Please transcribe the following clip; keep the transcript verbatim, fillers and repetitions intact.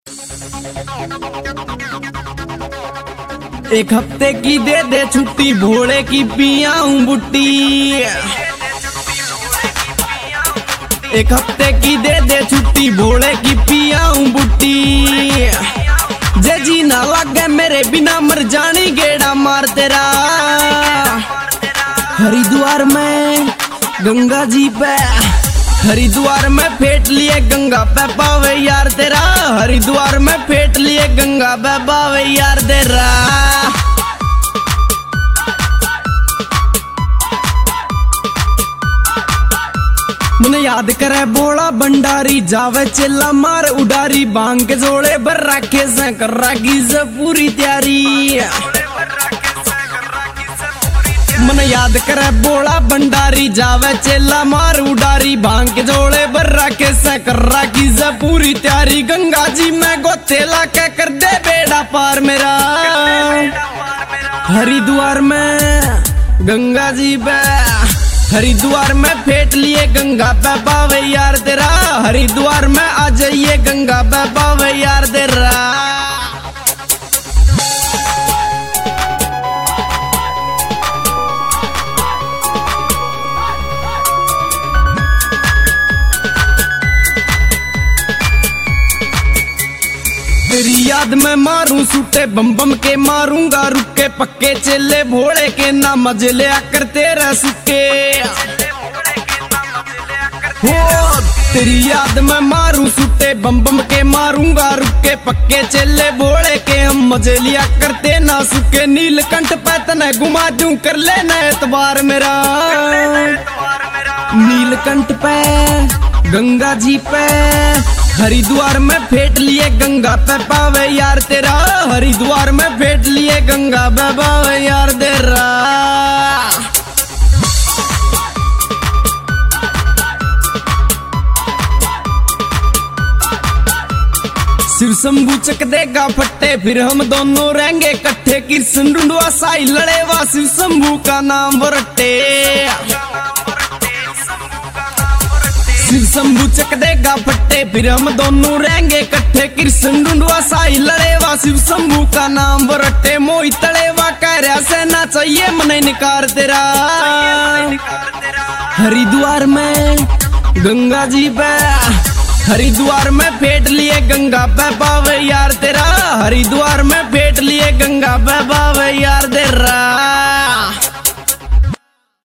एक हफ्ते की दे दे छुट्टी, भोले की पियाऊं बुट्टी। एक हफ्ते की दे दे छुट्टी, भोले की पियाऊं बुट्टी। जे जी ना लागे मेरे बिना, मर जानी गेड़ा मार तेरा। हरिद्वार में गंगा जी पे, हरिद्वार में फेंट लिए गंगा पे पावे यार तेरा। हरिद्वार में फेंट लिए गंगा पे पावे यार तेरा। मन याद करे बोला भंडारी, जावे चिल्ला मार उडारी। भांग के जोड़े भर रखे से कर रागी से पूरी तैयारी। मन याद करे बोला भंडारी, जावे चेला मार उडारी। भांग के जोड़े भर रखे से कर रागी से पूरी तैयारी। गंगा जी में गोतेला के कर दे बेड़ा पार मेरा। हरिद्वार में गंगा जी पे, हरिद्वार में फेंट लिए गंगा पे पावे यार तेरा। हरिद्वार में आ जाइए गंगा पे पावे यार तेरा। तेरी याद में मारूं सूटे, बम बम के मारूंगा रुके। पक्के चेले भोले के ना मजे ले आकर तेरा सुके। हो तेरी याद में मारूं सूटे, बम बम के मारूंगा रुके। पक्के चेले भोले के हम मजे लिया करते ना सुके। नीलकंठ पे तने घुमा दूं, कर लेना एतबार मेरा। नीलकंठ पे गंगा जी पे, हरिद्वार में फेंट लिए गंगा पे पावे यार तेरा। हरिद्वार में फेंट लिए गंगा पे पावे यार तेरा। शिव शंभू चक देगा फट्टे, फिर हम दोनों रहेंगे इकट्ठे। कृष्ण ढूंढवा साई लड़ेवा, शिव शंभू का नाम बरट्टे। शिव शंभू चक देगा फट्टे, फिर हम दोनों रहेंगे इकट्ठे। कृष्ण ढूंढवा साई लड़ेवा, शिव शंभू का नाम बरट्टे। मोई तड़ेवा कह रहा से ना चाहिए मन निकार तेरा। हरिद्वार में गंगा जी पे, हरिद्वार में फेंट लिए गंगा पे पावे यार तेरा। हरिद्वार में फेंट लिए गंगा पे पावे यार तेरा।